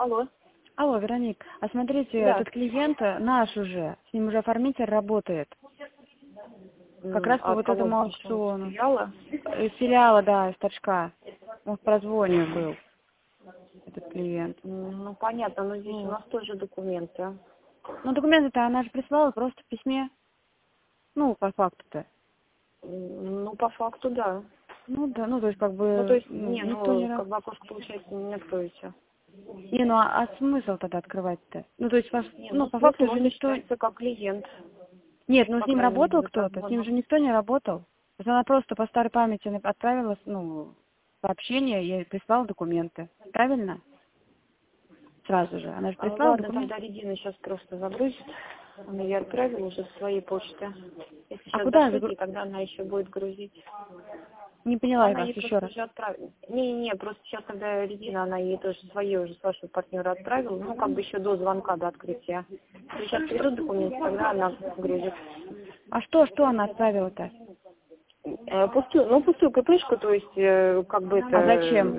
Алло. Алло, Вероник, а смотрите, Да. этот клиент наш уже, с ним уже оформитель работает. Как раз по От вот кого этому пришел? аукциону. Филиала? Из филиала, да, из Торжка. Он в прозвоне был, этот клиент. Ну, понятно, но здесь у Вот. нас тоже документы. Ну, документы-то она же прислала просто в письме. Ну, по факту-то. Ну, по факту, да. Ну, да, ну, то есть, как Ну, то бы, есть, не, никто не... как бы окошко, получается, не откроете. Не, ну, а смысл тогда открывать-то? Ну, то есть, Не, ну, ну, по смысл, факту же он никто... считается как клиент. Нет, ну, По с ним крайней мере, работал за кто-то, с ним прозвоном. же никто не работал. То есть она просто по старой памяти отправила, ну, сообщение, ей прислала документы. Правильно? Сразу же. Она же прислала Ладно, документы. тогда Регина сейчас просто загрузит. Она ей отправила уже с своей почты. Если А сейчас куда? дошлите, тогда она еще будет грузить. Не Ну, поняла я она вас ей еще просто раз. уже отправила. Не, просто сейчас, когда Регина, она ей тоже свои уже с вашего партнера отправила, ну, как бы еще до звонка, до открытия. Сейчас придут документы, тогда она грузит. А что она отправила-то? Пустую КПшку, то есть, как бы это... А зачем?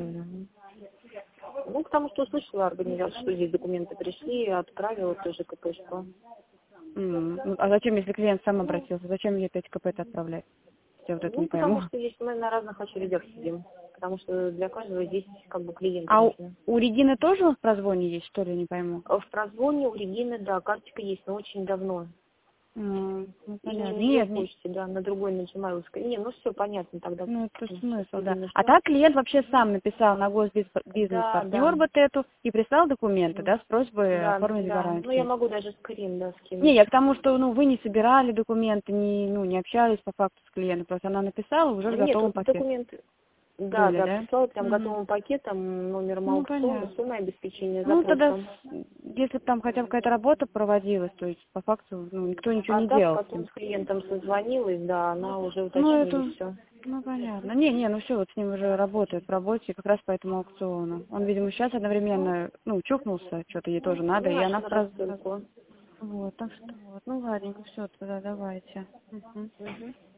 Ну, потому что услышала организация, что здесь документы пришли, и отправила тоже КПшку. Ну, а зачем, если клиент сам обратился? Зачем ей 5 КП-то отправлять? Я вот это Ну, не пойму. потому что здесь мы на разных очередях сидим. Потому что для каждого здесь как бы клиенты А нужны. у Регины тоже в прозвоне есть, что ли, не пойму? В прозвоне у Регины, да, карточка есть, но очень давно. Ну, И не понятно. на ее Нет, не, почте, да, на другой на Gmail. Не, ну все понятно тогда. ну, это Сейчас смысл, да. Регина А ждет. так клиент вообще сам написал на Да, госбизнес-партнер да. вот эту и прислал документы, да, с просьбой Да, оформить да. Ну, я гарантию. могу даже скрин, да, Не, скинуть. я к тому, что, ну, вы не собирали документы, не общались по факту с клиентом, просто она написала уже в Нет, готовом вот пакете. документы, да, Были, да, да? прислала прям Мгм. готовым пакетом, номером Ну, аукциона, понятно. суммой обеспечения Ну, тогда, запросом. если бы там хотя бы какая-то работа проводилась, то есть, по факту, ну, никто ничего А не так делал с потом ним. с клиентом созвонилась, да, она уже Ну, уточнили это, все. ну, понятно. Не, ну все, вот с ним уже работает в работе, как раз по этому аукциону. Он, видимо, сейчас одновременно, ну, чухнулся, что-то ей тоже надо, Ну, и она начал в рассылку. Вот, так что вот. Ну, ладненько, все, тогда давайте. Мгм. Мгм.